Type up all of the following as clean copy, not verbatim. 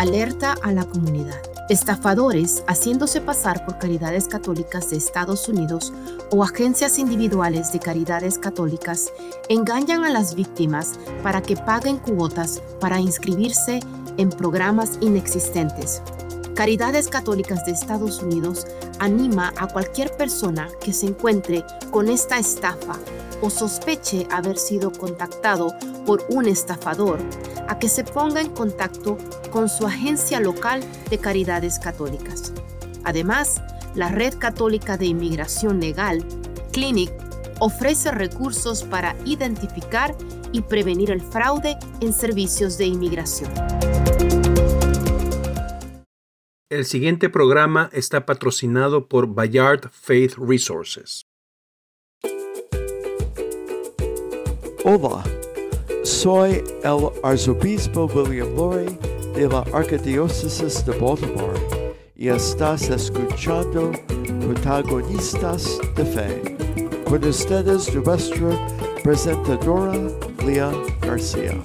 Alerta a la comunidad. Estafadores haciéndose pasar por caridades católicas de Estados Unidos o agencias individuales de caridades católicas engañan a las víctimas para que paguen cuotas para inscribirse en programas inexistentes. Caridades Católicas de Estados Unidos anima a cualquier persona que se encuentre con esta estafa o sospeche haber sido contactado por un estafador a que se ponga en contacto con su agencia local de Caridades Católicas. Además, la Red Católica de Inmigración Legal, CLINIC, ofrece recursos para identificar y prevenir el fraude en servicios de inmigración. El siguiente programa está patrocinado por Bayard Faith Resources. Hola, soy el arzobispo William Lori de la Arquidiócesis de Baltimore y estás escuchando Protagonistas de Fe. Con ustedes nuestra presentadora Lía García.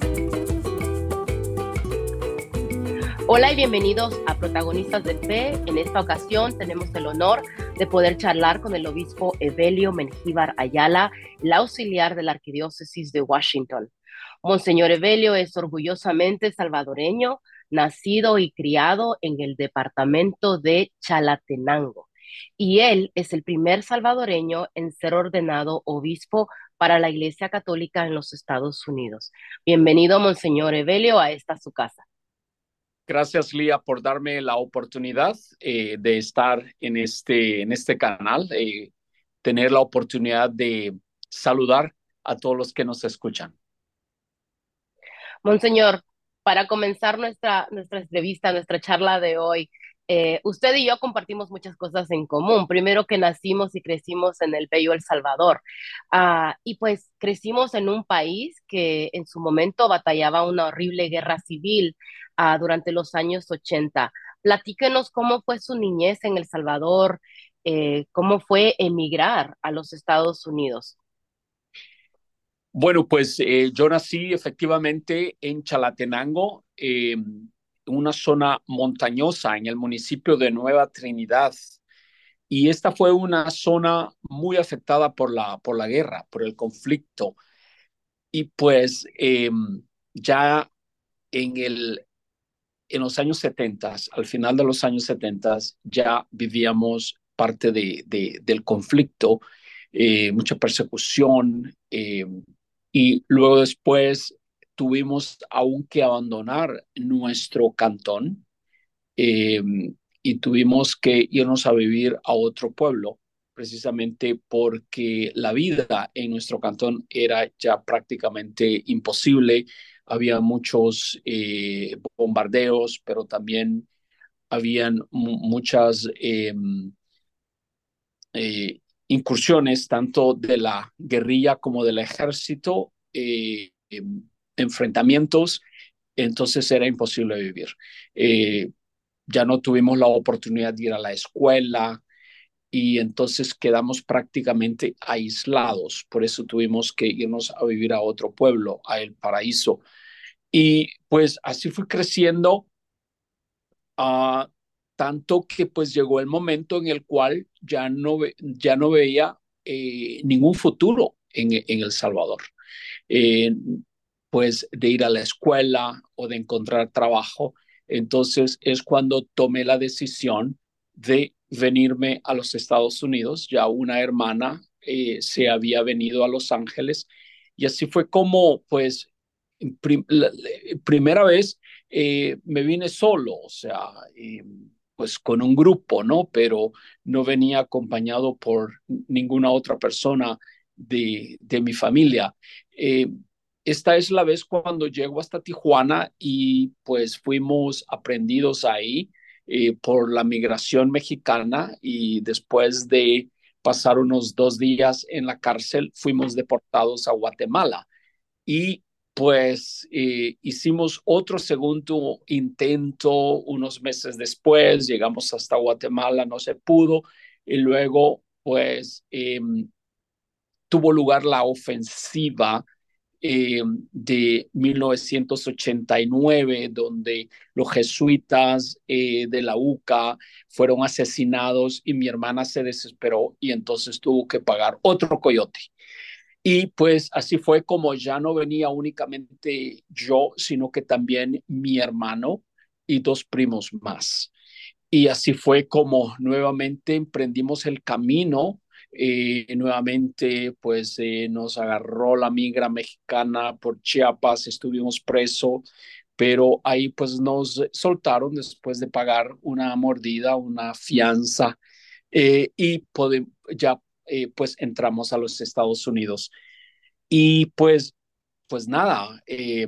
Hola y bienvenidos a Protagonistas de Fe. En esta ocasión tenemos el honor de poder charlar con el obispo Evelio Mengíbar Ayala, el auxiliar de la Arquidiócesis de Washington. Monseñor Evelio es orgullosamente salvadoreño, nacido y criado en el departamento de Chalatenango. Y él es el primer salvadoreño en ser ordenado obispo para la Iglesia Católica en los Estados Unidos. Bienvenido, Monseñor Evelio, a esta su casa. Gracias, Lía, por darme la oportunidad de estar en este canal, tener la oportunidad de saludar a todos los que nos escuchan. Monseñor, para comenzar nuestra entrevista, nuestra charla de hoy, usted y yo compartimos muchas cosas en común. Primero que nacimos y crecimos en el bello El Salvador. Y pues crecimos en un país que en su momento batallaba una horrible guerra civil durante los años 80. Platíquenos cómo fue su niñez en El Salvador, cómo fue emigrar a los Estados Unidos. Bueno, pues yo nací efectivamente en Chalatenango, una zona montañosa en el municipio de Nueva Trinidad. Y esta fue una zona muy afectada por la guerra, por el conflicto. Y pues ya en los años 70, al final de los años 70, ya vivíamos parte del conflicto, mucha persecución, y luego después tuvimos aún que abandonar nuestro cantón, eh, y tuvimos que irnos a vivir a otro pueblo, precisamente porque la vida en nuestro cantón era ya prácticamente imposible. Había muchos bombardeos, pero también habían muchas incursiones, tanto de la guerrilla como del ejército, enfrentamientos. Entonces era imposible vivir. Ya no tuvimos la oportunidad de ir a la escuela y entonces quedamos prácticamente aislados. Por eso tuvimos que irnos a vivir a otro pueblo, a El Paraíso. Y pues así fui creciendo, tanto que pues llegó el momento en el cual ya no veía ningún futuro en El Salvador. Pues de ir a la escuela o de encontrar trabajo. Entonces es cuando tomé la decisión de venirme a los Estados Unidos. Ya una hermana se había venido a Los Ángeles y así fue como, pues, la primera vez me vine solo, o sea, pues con un grupo, ¿no? Pero no venía acompañado por ninguna otra persona de mi familia. Esta es la vez cuando llego hasta Tijuana y pues fuimos aprendidos ahí por la migración mexicana, y después de pasar unos 2 días en la cárcel fuimos deportados a Guatemala. Y pues hicimos otro segundo intento unos meses después, llegamos hasta Guatemala, no se pudo, y luego pues tuvo lugar la ofensiva de 1989, donde los jesuitas de la UCA fueron asesinados y mi hermana se desesperó y entonces tuvo que pagar otro coyote. Y pues así fue como ya no venía únicamente yo, sino que también mi hermano y dos primos más. Y así fue como nuevamente emprendimos el camino. Nuevamente, pues nos agarró la migra mexicana por Chiapas, estuvimos presos, pero ahí pues nos soltaron después de pagar una mordida, una fianza, y ya pues entramos a los Estados Unidos. Y pues nada,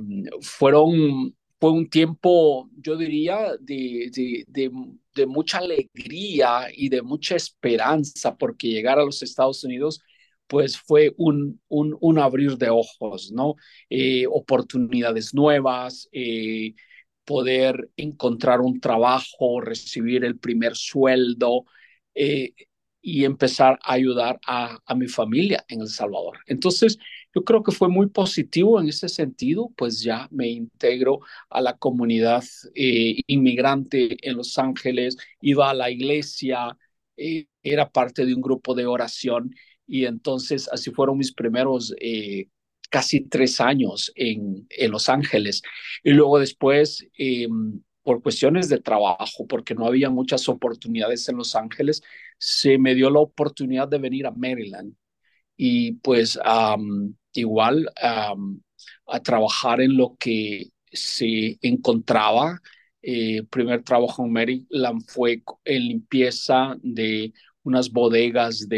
fue un tiempo, yo diría, de mucha alegría y de mucha esperanza, porque llegar a los Estados Unidos, pues fue un abrir de ojos, ¿no? Oportunidades nuevas, poder encontrar un trabajo, recibir el primer sueldo, eh, y empezar a ayudar a mi familia en El Salvador. Entonces, yo creo que fue muy positivo en ese sentido, pues ya me integro a la comunidad inmigrante en Los Ángeles, iba a la iglesia, era parte de un grupo de oración y entonces así fueron mis primeros casi 3 años en Los Ángeles. Y luego después, por cuestiones de trabajo, porque no había muchas oportunidades en Los Ángeles, se me dio la oportunidad de venir a Maryland y pues igual a trabajar en lo que se encontraba. Primer trabajo en Maryland fue en limpieza de unas bodegas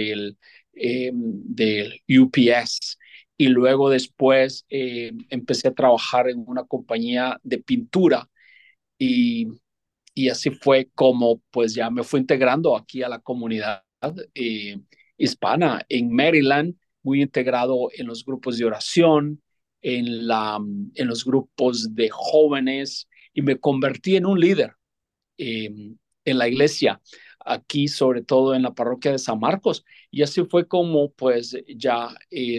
del UPS. Y luego después empecé a trabajar en una compañía de pintura y, y así fue como pues ya me fui integrando aquí a la comunidad eh, hispana en Maryland, muy integrado en los grupos de oración, en los grupos de jóvenes y me convertí en un líder en la iglesia, aquí sobre todo en la parroquia de San Marcos. Y así fue como pues ya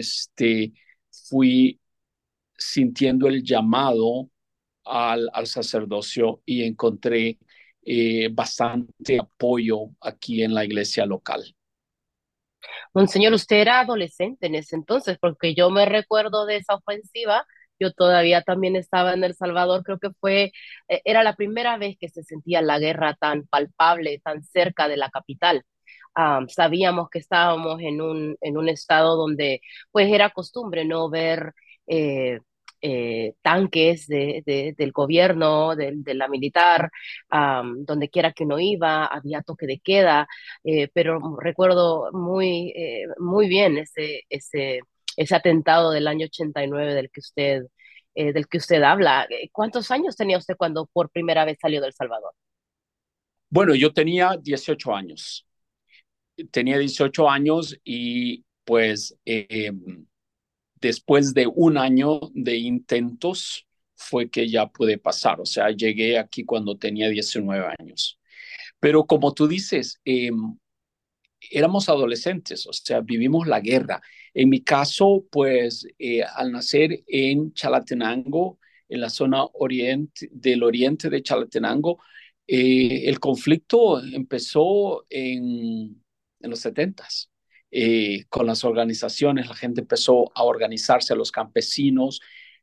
fui sintiendo el llamado al sacerdocio y encontré bastante apoyo aquí en la iglesia local. Monseñor, usted era adolescente en ese entonces, porque yo me recuerdo de esa ofensiva. Yo todavía también estaba en El Salvador, creo que era la primera vez que se sentía la guerra tan palpable, tan cerca de la capital. Sabíamos que estábamos en un estado donde pues era costumbre no ver eh, tanques del gobierno, de la militar, donde quiera que uno iba, había toque de queda, pero recuerdo muy bien ese atentado del año 89 del que usted habla. ¿Cuántos años tenía usted cuando por primera vez salió de El Salvador? Bueno, yo tenía 18 años. Tenía 18 años y pues después de un año de intentos fue que ya pude pasar. O sea, llegué aquí cuando tenía 19 años. Pero como tú dices, éramos adolescentes, o sea, vivimos la guerra. En mi caso, pues al nacer en Chalatenango, en la zona del oriente de Chalatenango, el conflicto empezó en los 70s. Con las organizaciones, la gente empezó a organizarse, a los campesinos.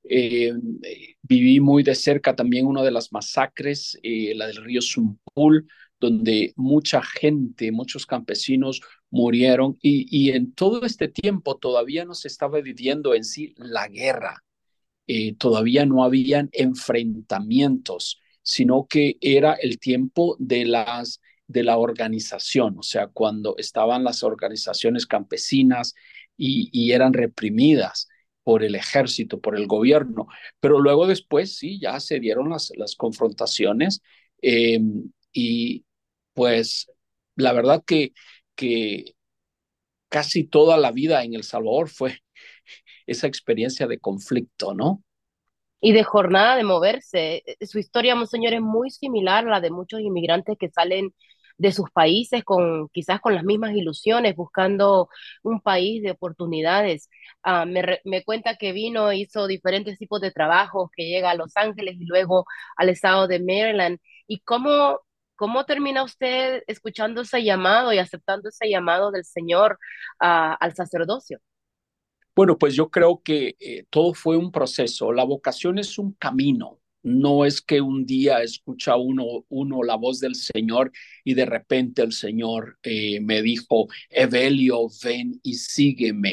Viví muy de cerca también una de las masacres, la del río Zumpul, donde mucha gente, muchos campesinos murieron y en todo este tiempo todavía no se estaba viviendo en sí la guerra. Todavía no habían enfrentamientos, sino que era el tiempo de la organización, o sea, cuando estaban las organizaciones campesinas y eran reprimidas por el ejército, por el gobierno, pero luego después sí, ya se dieron las confrontaciones eh, y pues la verdad que casi toda la vida en El Salvador fue esa experiencia de conflicto, ¿no? Y de jornada de moverse. Su historia, monseñor, es muy similar a la de muchos inmigrantes que salen de sus países quizás con las mismas ilusiones, buscando un país de oportunidades. Me cuenta que vino, hizo diferentes tipos de trabajos, que llega a Los Ángeles y luego al estado de Maryland. ¿Y cómo termina usted escuchando ese llamado y aceptando ese llamado del Señor al sacerdocio? Bueno, pues yo creo que todo fue un proceso. La vocación es un camino. No es que un día escucha uno la voz del Señor y de repente el Señor me dijo, Evelio, ven y sígueme.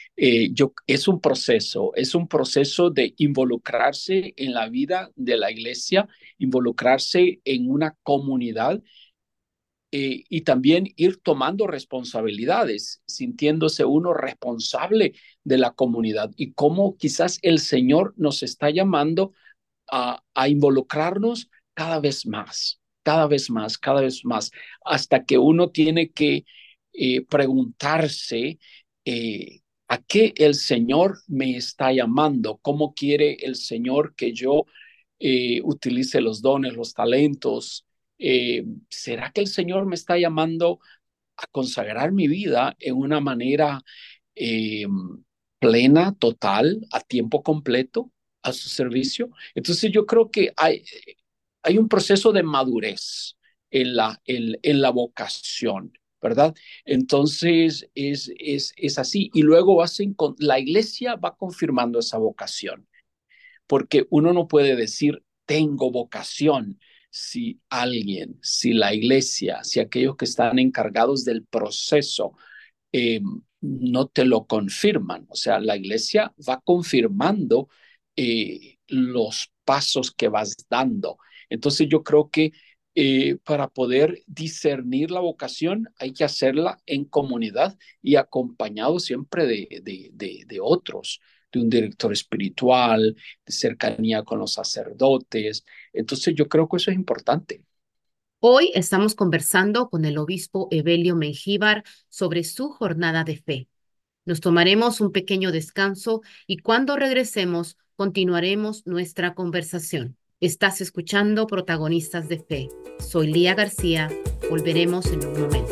Es un proceso de involucrarse en la vida de la iglesia, involucrarse en una comunidad y también ir tomando responsabilidades, sintiéndose uno responsable de la comunidad y cómo quizás el Señor nos está llamando a involucrarnos cada vez más, cada vez más, cada vez más, hasta que uno tiene que preguntarse a qué el Señor me está llamando, cómo quiere el Señor que yo utilice los dones, los talentos. ¿Será que el Señor me está llamando a consagrar mi vida en una manera eh, plena, total, a tiempo completo, a su servicio? Entonces yo creo que hay un proceso de madurez en la vocación, ¿verdad? Entonces es así. Y luego la iglesia va confirmando esa vocación, porque uno no puede decir, tengo vocación, si la iglesia, si aquellos que están encargados del proceso eh, no te lo confirman. O sea, la iglesia va confirmando los pasos que vas dando. Entonces yo creo que para poder discernir la vocación hay que hacerla en comunidad y acompañado siempre de otros, de un director espiritual, de cercanía con los sacerdotes. Entonces yo creo que eso es importante. Hoy estamos conversando con el obispo Evelio Mengíbar sobre su jornada de fe. Nos tomaremos un pequeño descanso y cuando regresemos continuaremos nuestra conversación. Estás escuchando Protagonistas de Fe. Soy Lía García. Volveremos en un momento.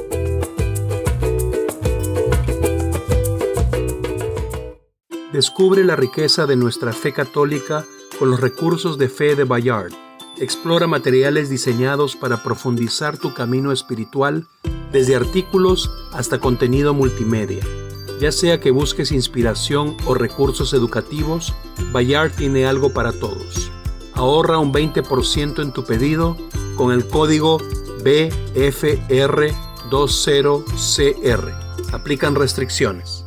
Descubre la riqueza de nuestra fe católica con los recursos de fe de Bayard. Explora materiales diseñados para profundizar tu camino espiritual, desde artículos hasta contenido multimedia. Ya sea que busques inspiración o recursos educativos, Bayard tiene algo para todos. Ahorra un 20% en tu pedido con el código BFR20CR. Aplican restricciones.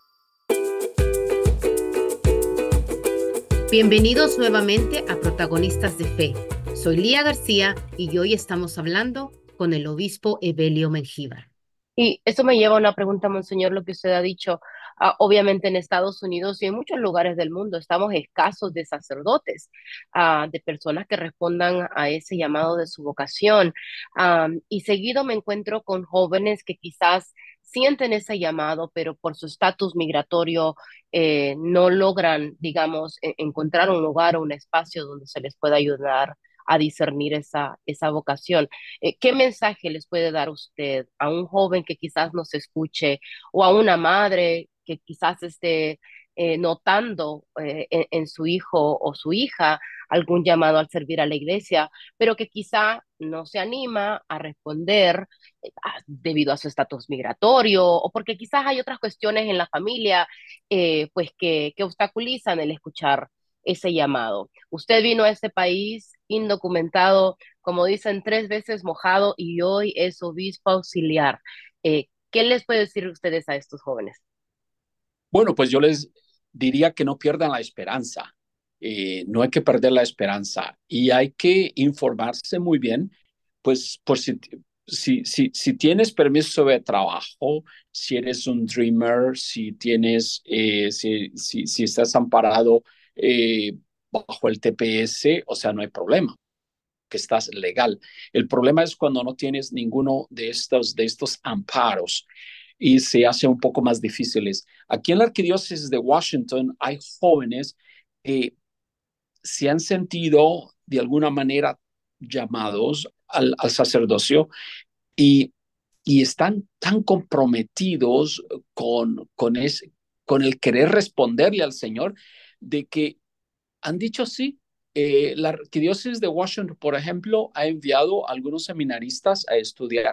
Bienvenidos nuevamente a Protagonistas de Fe. Soy Lía García y hoy estamos hablando con el obispo Evelio Mengíbar. Y eso me lleva a una pregunta, monseñor, lo que usted ha dicho. Obviamente en Estados Unidos y en muchos lugares del mundo estamos escasos de sacerdotes, de personas que respondan a ese llamado de su vocación. Y seguido me encuentro con jóvenes que quizás sienten ese llamado, pero por su estatus migratorio no logran, digamos, encontrar un lugar o un espacio donde se les pueda ayudar a discernir esa vocación. ¿Qué mensaje les puede dar usted a un joven que quizás nos escuche o a una madre que quizás esté notando en su hijo o su hija algún llamado al servir a la iglesia, pero que quizá no se anima a responder debido a su estatus migratorio o porque quizás hay otras cuestiones en la familia pues que obstaculizan el escuchar ese llamado? Usted vino a este país indocumentado, como dicen, 3 veces mojado y hoy es obispo auxiliar. ¿Qué les puede decir ustedes a estos jóvenes? Bueno, pues yo les diría que no pierdan la esperanza. No hay que perder la esperanza y hay que informarse muy bien, pues por si tienes permiso de trabajo, si eres un dreamer, si estás amparado bajo el TPS, o sea, no hay problema, que estás legal. El problema es cuando no tienes ninguno de estos amparos y se hace un poco más difíciles. Aquí en la Arquidiócesis de Washington hay jóvenes que se han sentido de alguna manera llamados al sacerdocio y, y están tan comprometidos con el querer responderle al Señor, de que han dicho sí. La Arquidiócesis de Washington, por ejemplo, ha enviado a algunos seminaristas a estudiar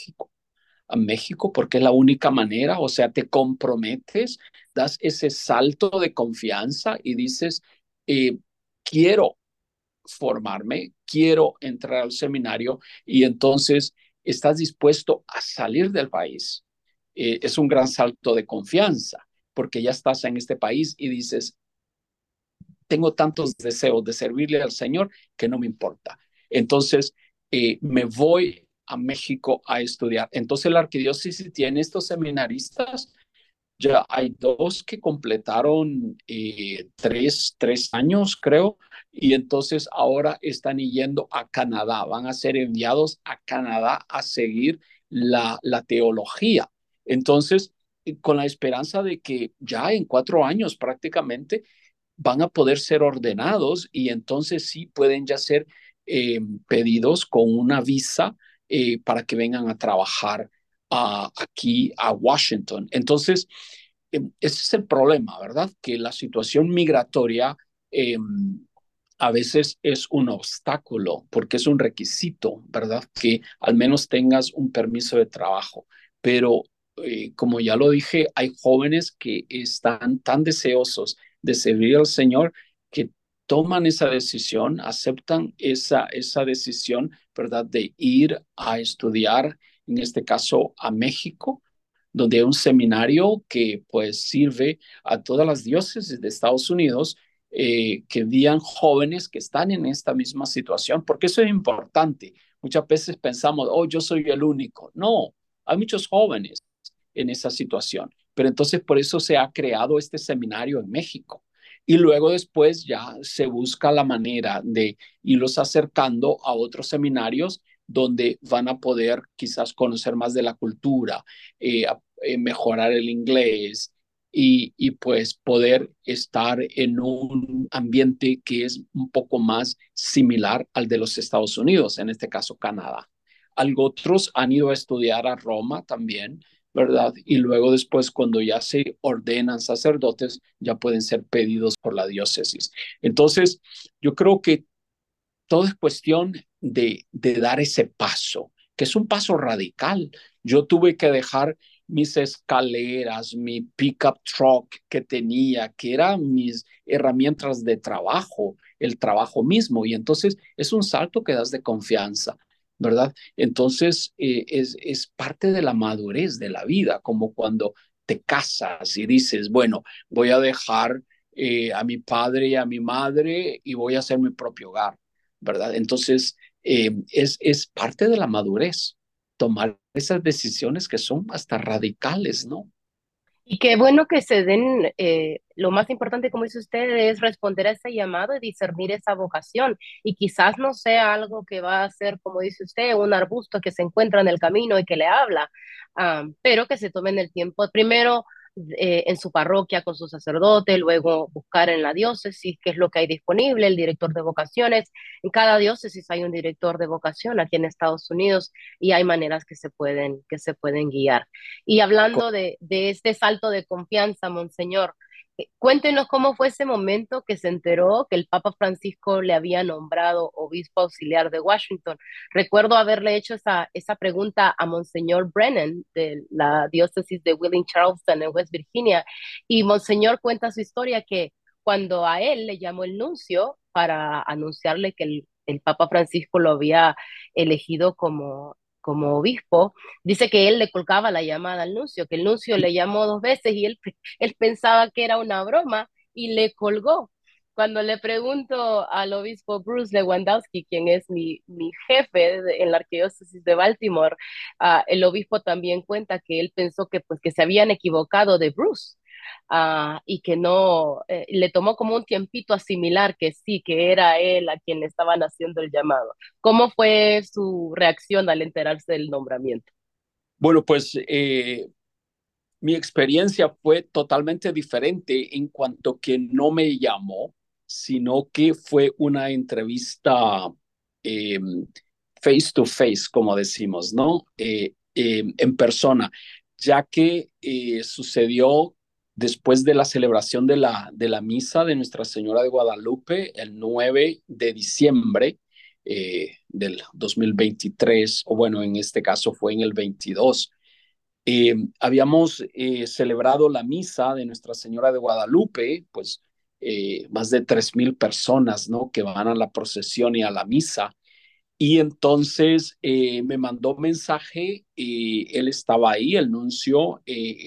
a México, porque es la única manera. O sea, te comprometes, das ese salto de confianza y dices, eh, quiero formarme, quiero entrar al seminario, y entonces estás dispuesto a salir del país. Es un gran salto de confianza, porque ya estás en este país y dices, tengo tantos deseos de servirle al Señor que no me importa. Entonces, me voy a México a estudiar. Entonces, la arquidiócesis tiene estos seminaristas. Ya hay dos que completaron tres años, creo, y entonces ahora están yendo a Canadá. Van a ser enviados a Canadá a seguir la teología. Entonces, con la esperanza de que ya en 4 años prácticamente van a poder ser ordenados, y entonces sí pueden ya ser pedidos con una visa para que vengan a trabajar aquí a Washington. Entonces, ese es el problema, ¿verdad? Que la situación migratoria eh, a veces es un obstáculo, porque es un requisito, ¿verdad? Que al menos tengas un permiso de trabajo. Pero como ya lo dije, hay jóvenes que están tan deseosos de servir al Señor que toman esa decisión, aceptan esa decisión, ¿verdad? De ir a estudiar, en este caso a México, donde hay un seminario que pues sirve a todas las diócesis de Estados Unidos, que envían jóvenes que están en esta misma situación, porque eso es importante. Muchas veces pensamos, oh, yo soy el único. No, hay muchos jóvenes en esa situación, pero entonces por eso se ha creado este seminario en México. Y luego después ya se busca la manera de irlos acercando a otros seminarios donde van a poder quizás conocer más de la cultura, mejorar el inglés, y pues poder estar en un ambiente que es un poco más similar al de los Estados Unidos, en este caso Canadá. Algo otros han ido a estudiar a Roma también, ¿verdad? Y luego después, cuando ya se ordenan sacerdotes, ya pueden ser pedidos por la diócesis. Entonces, yo creo que todo es cuestión de dar ese paso, que es un paso radical. Yo tuve que dejar mis escaleras, mi pickup truck que tenía, que eran mis herramientas de trabajo, el trabajo mismo, y entonces es un salto que das de confianza, ¿verdad? Entonces es parte de la madurez de la vida, como cuando te casas y dices, bueno, voy a dejar a mi padre y a mi madre y voy a hacer mi propio hogar, ¿verdad? Entonces, es parte de la madurez tomar esas decisiones que son hasta radicales, ¿no? Y qué bueno que se den, lo más importante, como dice usted, es responder a ese llamado y discernir esa vocación. Y quizás no sea algo que va a ser, como dice usted, un arbusto que se encuentra en el camino y que le habla, pero que se tomen el tiempo primero en su parroquia con su sacerdote, luego buscar en la diócesis qué es lo que hay disponible, el director de vocaciones. En cada diócesis hay un director de vocación aquí en Estados Unidos y hay maneras que se pueden guiar. Y hablando de este salto de confianza, Monseñor, cuéntenos cómo fue ese momento que se enteró que el Papa Francisco le había nombrado obispo auxiliar de Washington. Recuerdo haberle hecho esa pregunta a Monseñor Brennan de la diócesis de Wheeling Charleston en West Virginia, y Monseñor cuenta su historia que cuando a él le llamó el nuncio para anunciarle que el Papa Francisco lo había elegido como obispo, dice que él le colgaba la llamada al nuncio, que el nuncio le llamó 2 veces y él pensaba que era una broma y le colgó. Cuando le pregunto al obispo Bruce Lewandowski, quien es mi jefe en la arquidiócesis de Baltimore, el obispo también cuenta que él pensó que, pues, que se habían equivocado de Bruce. Y que no, le tomó como un tiempito asimilar que sí, que era él a quien le estaban haciendo el llamado. ¿Cómo fue su reacción al enterarse del nombramiento? Bueno, pues mi experiencia fue totalmente diferente, en cuanto que no me llamó, sino que fue una entrevista eh, face to face, como decimos, ¿no? En persona, ya que sucedió después de la celebración de la misa de Nuestra Señora de Guadalupe el 9 de diciembre del 2023, o bueno, en este caso fue en el 22. Habíamos celebrado la misa de Nuestra Señora de Guadalupe, pues más de 3,000 personas, ¿no? Que van a la procesión y a la misa. Y entonces me mandó mensaje, él estaba ahí, el nuncio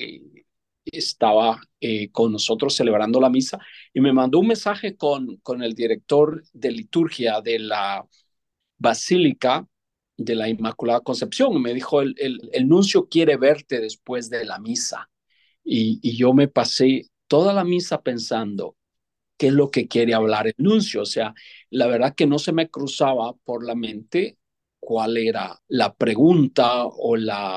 estaba con nosotros celebrando la misa, y me mandó un mensaje con el director de liturgia de la Basílica de la Inmaculada Concepción. Me dijo, el nuncio quiere verte después de la misa. Y yo me pasé toda la misa pensando, ¿qué es lo que quiere hablar el nuncio? O sea, la verdad que no se me cruzaba por la mente cuál era la pregunta o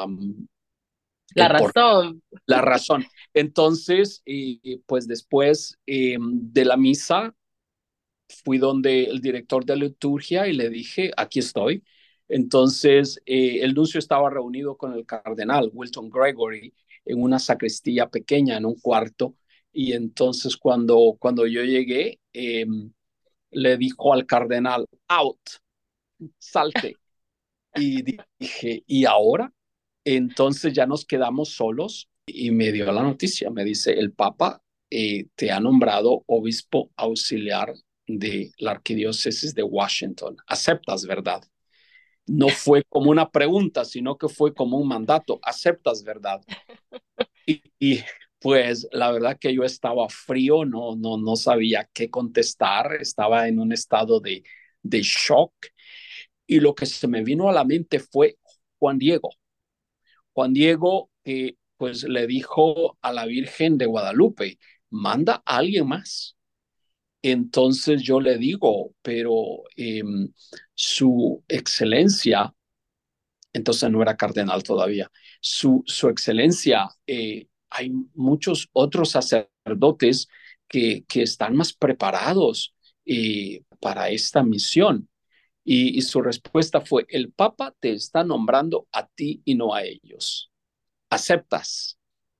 La razón. la razón. Entonces, pues después de la misa, fui donde el director de liturgia y le dije, aquí estoy. Entonces, el nuncio estaba reunido con el cardenal Wilton Gregory en una sacristía pequeña, en un cuarto. Y entonces cuando yo llegué, le dijo al cardenal, out, salte. Y dije, ¿y ahora? Entonces ya nos quedamos solos y me dio la noticia. Me dice, el Papa te ha nombrado obispo auxiliar de la arquidiócesis de Washington. ¿Aceptas, verdad? No fue como una pregunta, sino que fue como un mandato. ¿Aceptas, verdad? Y pues la verdad que yo estaba frío, no sabía qué contestar, estaba en un estado de shock. Y lo que se me vino a la mente fue Juan Diego. Juan Diego que pues le dijo a la Virgen de Guadalupe, manda a alguien más. Entonces yo le digo, pero su excelencia, entonces no era cardenal todavía, su excelencia, hay muchos otros sacerdotes que están más preparados para esta misión. Y su respuesta fue, el Papa te está nombrando a ti y no a ellos. ¿Aceptas?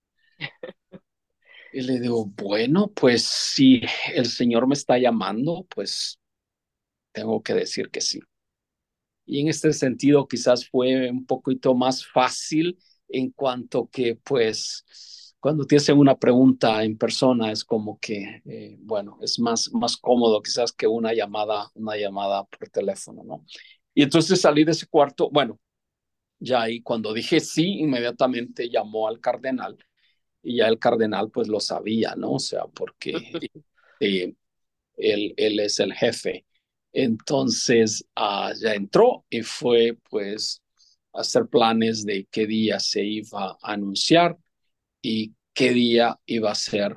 Y le digo, bueno, pues si el Señor me está llamando, pues tengo que decir que sí. Y en este sentido quizás fue un poquito más fácil en cuanto que pues cuando te hacen una pregunta en persona es como que, bueno, es más cómodo quizás que una llamada por teléfono, ¿no? Y entonces salí de ese cuarto, bueno, ya ahí cuando dije sí, inmediatamente llamó al cardenal y ya el cardenal pues lo sabía, ¿no? O sea, porque eh, él es el jefe. Entonces ya entró y fue pues a hacer planes de qué día se iba a anunciar y qué día iba a ser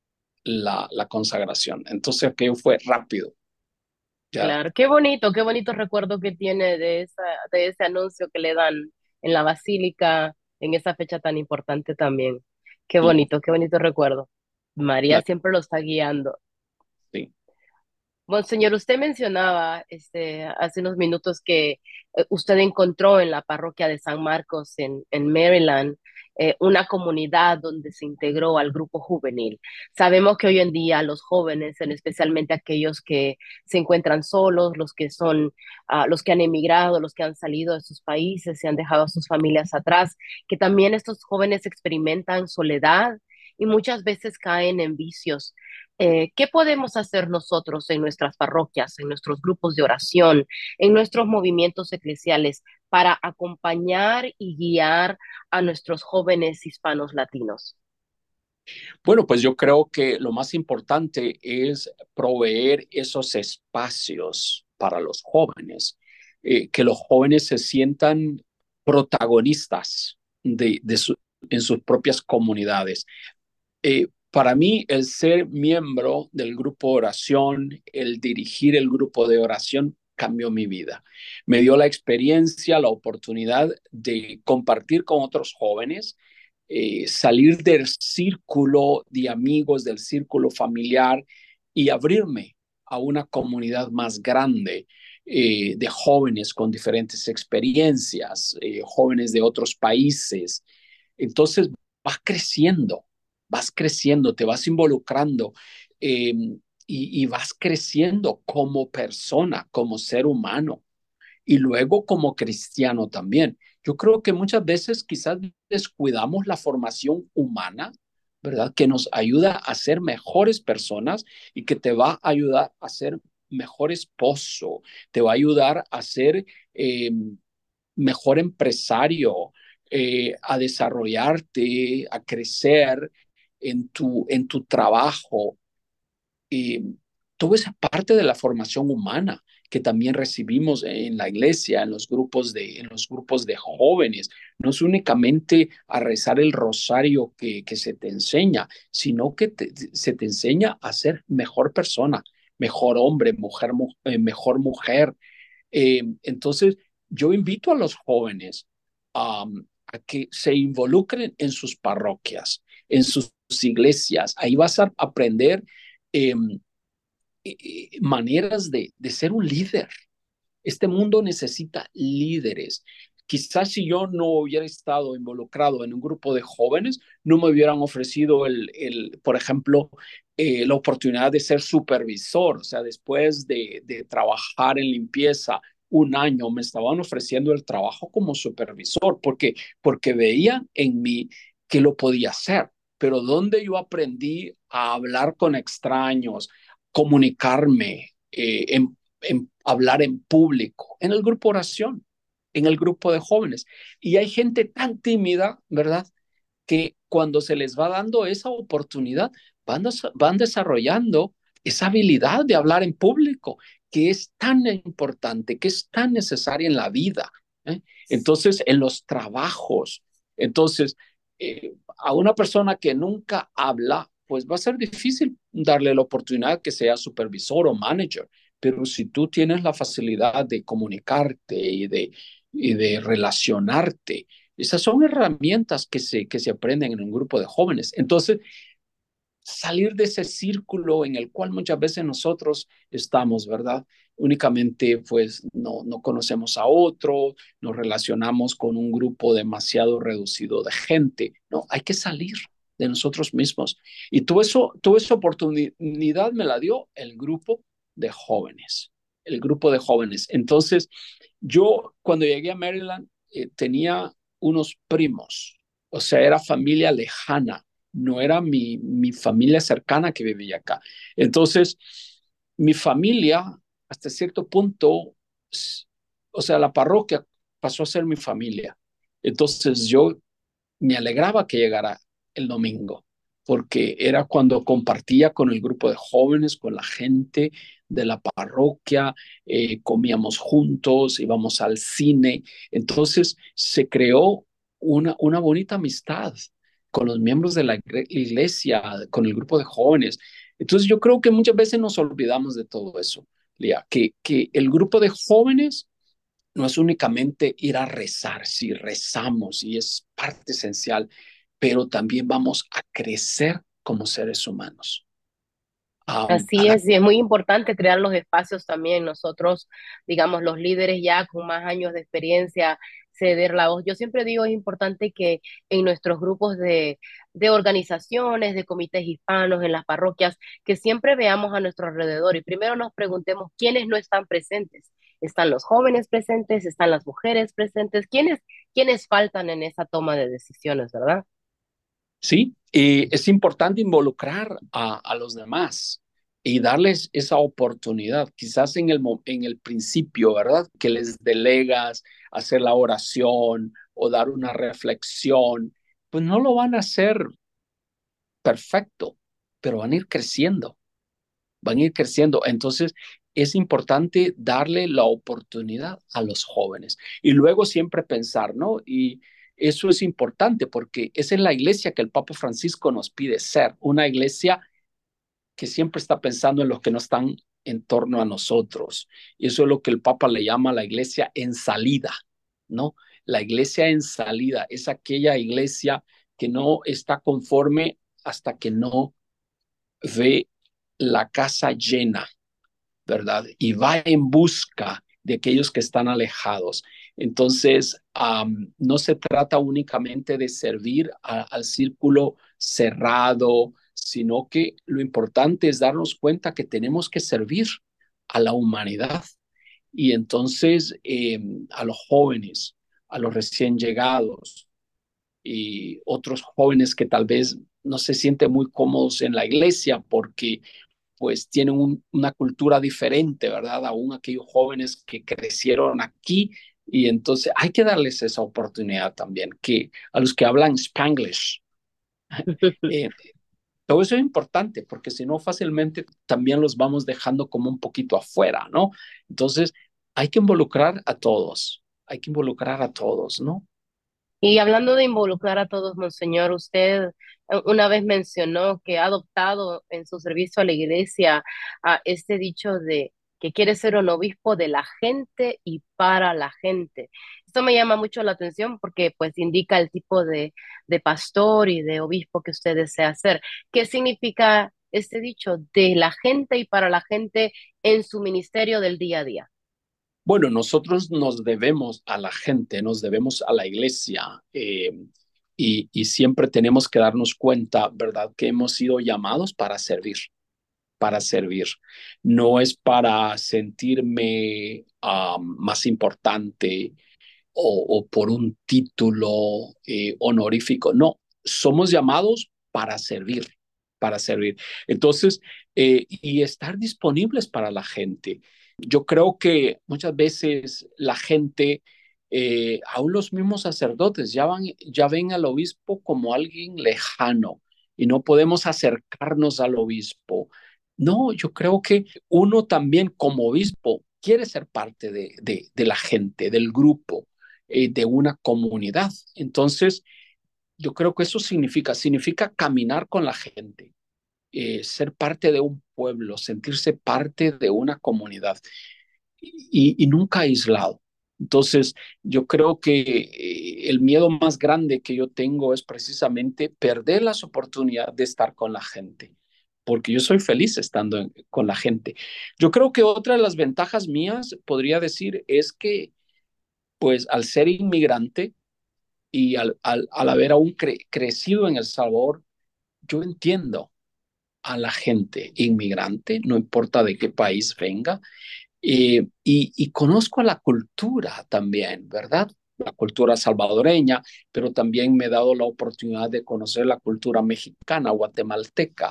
la consagración. Entonces aquello fue rápido. Ya. Claro, qué bonito recuerdo que tiene de ese anuncio que le dan en la basílica en esa fecha tan importante también. Sí, Qué bonito recuerdo. María la, siempre lo está guiando. sí. Monseñor, usted mencionaba hace unos minutos que usted encontró en la parroquia de San Marcos en Maryland una comunidad donde se integró al grupo juvenil. Sabemos que hoy en día los jóvenes, especialmente aquellos que se encuentran solos, los que son, los que han emigrado, los que han salido de sus países, se han dejado a sus familias atrás, que también estos jóvenes experimentan soledad y muchas veces caen en vicios. ¿Qué podemos hacer nosotros en nuestras parroquias, en nuestros grupos de oración, en nuestros movimientos eclesiales para acompañar y guiar a nuestros jóvenes hispanos latinos? Bueno, pues yo creo que lo más importante es proveer esos espacios para los jóvenes, que los jóvenes se sientan protagonistas en sus propias comunidades. Para mí, el ser miembro del grupo de oración, el dirigir el grupo de oración, cambió mi vida. Me dio la experiencia, la oportunidad de compartir con otros jóvenes, salir del círculo de amigos, del círculo familiar y abrirme a una comunidad más grande. de jóvenes con diferentes experiencias, jóvenes de otros países. Entonces vas creciendo, te vas involucrando eh, y vas creciendo como persona, como ser humano y luego como cristiano también. Yo creo que muchas veces quizás descuidamos la formación humana, ¿verdad? Que nos ayuda a ser mejores personas y que te va a ayudar a ser mejor esposo, te va a ayudar a ser mejor empresario, a desarrollarte, a crecer en tu trabajo, eh, toda esa parte de la formación humana que también recibimos en la iglesia, en los grupos de jóvenes. No es únicamente a rezar el rosario que se te enseña, sino que se te enseña a ser mejor persona, mejor hombre, mejor mujer. Entonces, yo invito a los jóvenes a que se involucren en sus parroquias, en sus iglesias. Ahí vas a aprender eh, maneras de ser un líder. Este mundo necesita líderes. Quizás si yo no hubiera estado involucrado en un grupo de jóvenes, no me hubieran ofrecido por ejemplo, la oportunidad de ser supervisor. O sea, después de trabajar en limpieza un año, me estaban ofreciendo el trabajo como supervisor porque veían en mí que lo podía hacer. Pero donde yo aprendí a hablar con extraños, comunicarme, en hablar en público, en el grupo oración, en el grupo de jóvenes. Y hay gente tan tímida, ¿verdad? Que cuando se les va dando esa oportunidad, van desarrollando esa habilidad de hablar en público, que es tan importante, que es tan necesaria en la vida. Entonces, en los trabajos. Entonces, a una persona que nunca habla, pues va a ser difícil darle la oportunidad que sea supervisor o manager. Pero si tú tienes la facilidad de comunicarte y de relacionarte, esas son herramientas que se aprenden en un grupo de jóvenes. Entonces, salir de ese círculo en el cual muchas veces nosotros estamos, ¿verdad? Únicamente pues no conocemos a otro, nos relacionamos con un grupo demasiado reducido de gente. No, hay que salir de nosotros mismos. Y toda esa oportunidad me la dio el grupo de jóvenes, el grupo de jóvenes. Entonces, yo cuando llegué a Maryland tenía unos primos, o sea, era familia lejana, no era mi familia cercana que vivía acá. Entonces, mi familia, hasta cierto punto, o sea, la parroquia pasó a ser mi familia. Entonces, yo me alegraba que llegara el domingo, porque era cuando compartía con el grupo de jóvenes, con la gente de la parroquia, comíamos juntos, íbamos al cine. Entonces, se creó una bonita amistad con los miembros de la iglesia, con el grupo de jóvenes. Entonces yo creo que muchas veces nos olvidamos de todo eso, Lía, que el grupo de jóvenes no es únicamente ir a rezar, sí rezamos y es parte esencial, pero también vamos a crecer como seres humanos. Así es, y es muy importante crear los espacios también. Nosotros, digamos, los líderes ya con más años de experiencia, ceder la voz. Yo siempre digo, es importante que en nuestros grupos de organizaciones, de comités hispanos, en las parroquias, que siempre veamos a nuestro alrededor y primero nos preguntemos quiénes no están presentes. ¿Están los jóvenes presentes? ¿Están las mujeres presentes? ¿Quiénes faltan en esa toma de decisiones, verdad? Sí, es importante involucrar a los demás y darles esa oportunidad, quizás en el principio, ¿verdad? Que les delegas hacer la oración o dar una reflexión, pues no lo van a hacer perfecto, pero van a ir creciendo, van a ir creciendo. Entonces, es importante darle la oportunidad a los jóvenes y luego siempre pensar, ¿no? Y eso es importante porque esa es la iglesia que el Papa Francisco nos pide ser, una iglesia que siempre está pensando en los que no están en torno a nosotros. Y eso es lo que el Papa le llama la iglesia en salida, ¿no? La iglesia en salida es aquella iglesia que no está conforme hasta que no ve la casa llena, ¿verdad? Y va en busca de aquellos que están alejados. Entonces, no se trata únicamente de servir al círculo cerrado, sino que lo importante es darnos cuenta que tenemos que servir a la humanidad. Y entonces a los jóvenes, a los recién llegados y otros jóvenes que tal vez no se sienten muy cómodos en la iglesia porque pues tienen una cultura diferente, ¿verdad? Aún aquellos jóvenes que crecieron aquí y entonces hay que darles esa oportunidad también, que a los que hablan Spanglish. Eh, Todo eso es importante porque si no fácilmente también los vamos dejando como un poquito afuera, ¿no? Entonces hay que involucrar a todos, hay que involucrar a todos, ¿no? Y hablando de involucrar a todos, Monseñor, usted una vez mencionó que ha adoptado en su servicio a la iglesia este dicho de que quiere ser un obispo de la gente y para la gente. Esto me llama mucho la atención porque pues indica el tipo de pastor y de obispo que usted desea ser. ¿Qué significa este dicho de la gente y para la gente en su ministerio del día a día? Bueno, nosotros nos debemos a la gente, nos debemos a la iglesia y siempre tenemos que darnos cuenta, ¿verdad? Que hemos sido llamados para servir, para servir. No es para sentirme más importante o por un título honorífico. No, somos llamados para servir, para servir. Entonces, y estar disponibles para la gente. Yo creo que muchas veces la gente, aún los mismos sacerdotes, ya ven al obispo como alguien lejano y no podemos acercarnos al obispo. No, yo creo que uno también como obispo quiere ser parte de la gente, del grupo, de una comunidad. Entonces, yo creo que eso significa caminar con la gente, ser parte de un pueblo, sentirse parte de una comunidad y nunca aislado. Entonces, yo creo que el miedo más grande que yo tengo es precisamente perder las oportunidades de estar con la gente, porque yo soy feliz estando con la gente. Yo creo que otra de las ventajas mías, podría decir, es que, pues, al ser inmigrante y al haber aún crecido en El Salvador, yo entiendo a la gente inmigrante, no importa de qué país venga, y conozco la cultura también, ¿verdad? La cultura salvadoreña, pero también me he dado la oportunidad de conocer la cultura mexicana, guatemalteca,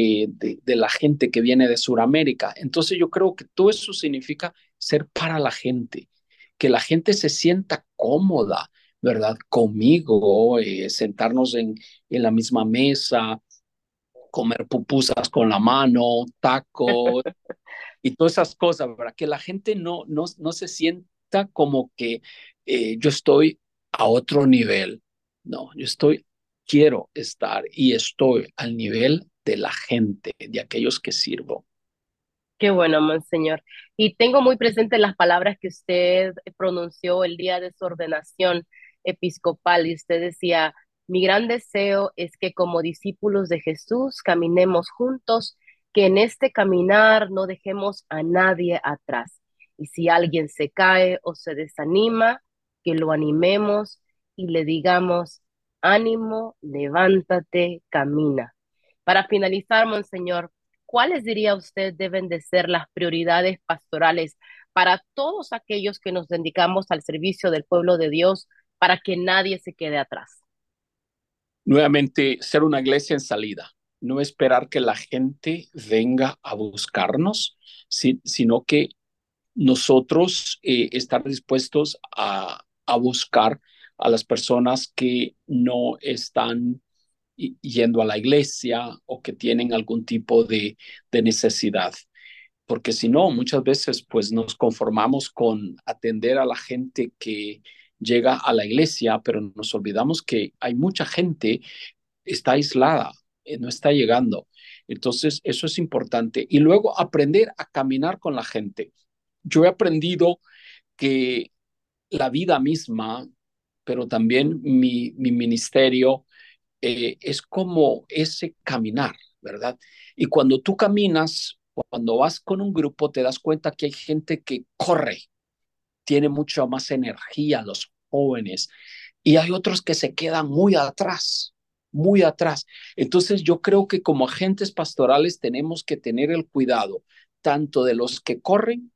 de la gente que viene de Sudamérica. Entonces yo creo que todo eso significa ser para la gente, que la gente se sienta cómoda, ¿verdad? Conmigo, sentarnos en la misma mesa, comer pupusas con la mano, tacos y todas esas cosas, para que la gente no se sienta como que yo estoy a otro nivel. No, quiero estar y estoy al nivel de la gente, de aquellos que sirvo. Qué bueno, Monseñor. Y tengo muy presente las palabras que usted pronunció el día de su ordenación episcopal y usted decía, mi gran deseo es que como discípulos de Jesús caminemos juntos, que en este caminar no dejemos a nadie atrás. Y si alguien se cae o se desanima, que lo animemos y le digamos, ánimo, levántate, camina. Para finalizar, Monseñor, ¿cuáles diría usted deben de ser las prioridades pastorales para todos aquellos que nos dedicamos al servicio del pueblo de Dios para que nadie se quede atrás? Nuevamente, ser una iglesia en salida, no esperar que la gente venga a buscarnos, sino que nosotros estar dispuestos a buscar a las personas que no están yendo a la iglesia o que tienen algún tipo de necesidad. Porque si no, muchas veces pues nos conformamos con atender a la gente que llega a la iglesia, pero nos olvidamos que hay mucha gente está aislada, no está llegando. Entonces, eso es importante. Y luego aprender a caminar con la gente. Yo he aprendido que la vida misma, pero también mi ministerio, es como ese caminar, ¿verdad? Y cuando tú caminas, cuando vas con un grupo, te das cuenta que hay gente que corre, tiene mucha más energía, los jóvenes, y hay otros que se quedan muy atrás, muy atrás. Entonces yo creo que como agentes pastorales tenemos que tener el cuidado tanto de los que corren,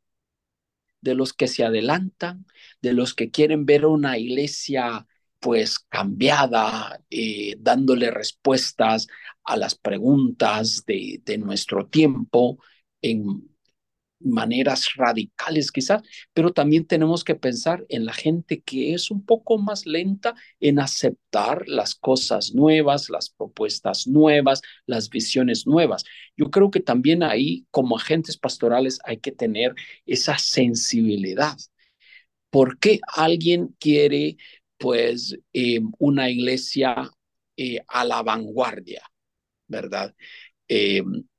de los que se adelantan, de los que quieren ver una iglesia pues cambiada, dándole respuestas a las preguntas de nuestro tiempo en maneras radicales quizás, pero también tenemos que pensar en la gente que es un poco más lenta en aceptar las cosas nuevas, las propuestas nuevas, las visiones nuevas. Yo creo que también ahí, como agentes pastorales, hay que tener esa sensibilidad. ¿Por qué alguien quiere, pues, una iglesia a la vanguardia, verdad? Eh,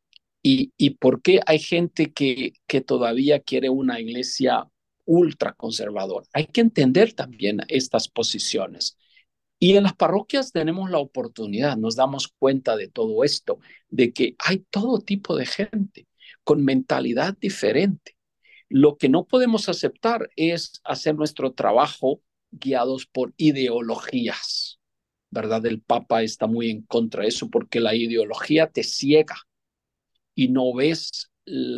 ¿Y por qué hay gente que todavía quiere una iglesia ultra conservadora? Hay que entender también estas posiciones. Y en las parroquias tenemos la oportunidad, nos damos cuenta de todo esto, de que hay todo tipo de gente con mentalidad diferente. Lo que no podemos aceptar es hacer nuestro trabajo guiados por ideologías, ¿verdad? El Papa está muy en contra de eso porque la ideología te ciega y no ves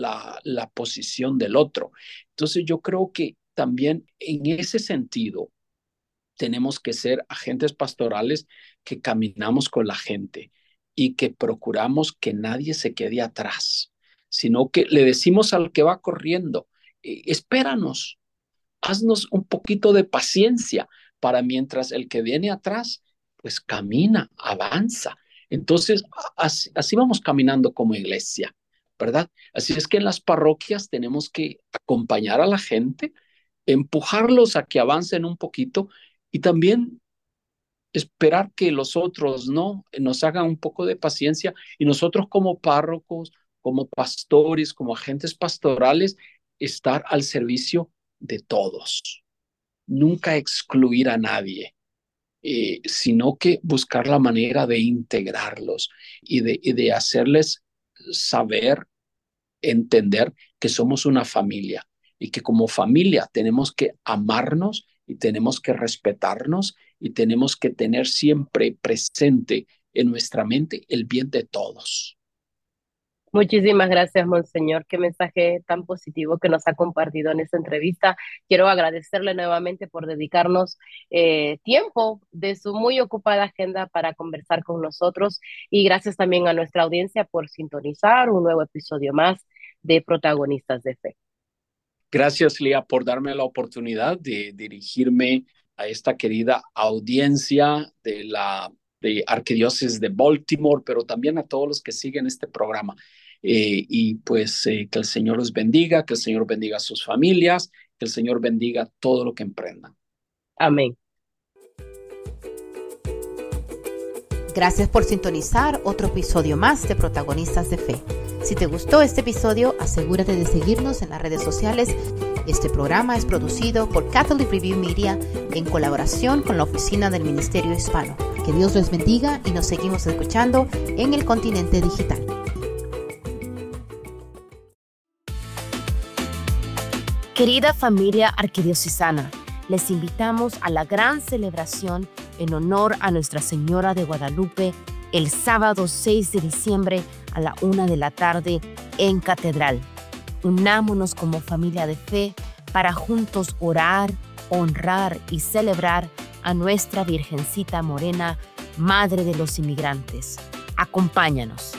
la posición del otro. Entonces yo creo que también en ese sentido tenemos que ser agentes pastorales que caminamos con la gente y que procuramos que nadie se quede atrás, sino que le decimos al que va corriendo, espéranos, haznos un poquito de paciencia para mientras el que viene atrás, pues camina, avanza. Entonces, así vamos caminando como iglesia, ¿verdad? Así es que en las parroquias tenemos que acompañar a la gente, empujarlos a que avancen un poquito y también esperar que los otros no nos hagan un poco de paciencia y nosotros como párrocos, como pastores, como agentes pastorales, estar al servicio de todos. Nunca excluir a nadie, sino que buscar la manera de integrarlos y de hacerles saber, entender que somos una familia y que como familia tenemos que amarnos y tenemos que respetarnos y tenemos que tener siempre presente en nuestra mente el bien de todos. Muchísimas gracias, Monseñor. Qué mensaje tan positivo que nos ha compartido en esta entrevista. Quiero agradecerle nuevamente por dedicarnos tiempo de su muy ocupada agenda para conversar con nosotros y gracias también a nuestra audiencia por sintonizar un nuevo episodio más de Protagonistas de Fe. Gracias, Lía, por darme la oportunidad de dirigirme a esta querida audiencia de Arquidiócesis de Baltimore, pero también a todos los que siguen este programa. Y pues que el Señor los bendiga, que el Señor bendiga a sus familias, que el Señor bendiga todo lo que emprendan. Amén. Gracias por sintonizar otro episodio más de Protagonistas de Fe. Si te gustó este episodio, asegúrate de seguirnos en las redes sociales. Este programa es producido por Catholic Review Media en colaboración con la Oficina del Ministerio Hispano. Que Dios los bendiga y nos seguimos escuchando en el continente digital. Querida familia arquidiocesana, les invitamos a la gran celebración en honor a Nuestra Señora de Guadalupe el sábado 6 de diciembre a la 1:00 p.m. en Catedral. Unámonos como familia de fe para juntos orar, honrar y celebrar a nuestra Virgencita Morena, Madre de los Inmigrantes. Acompáñanos.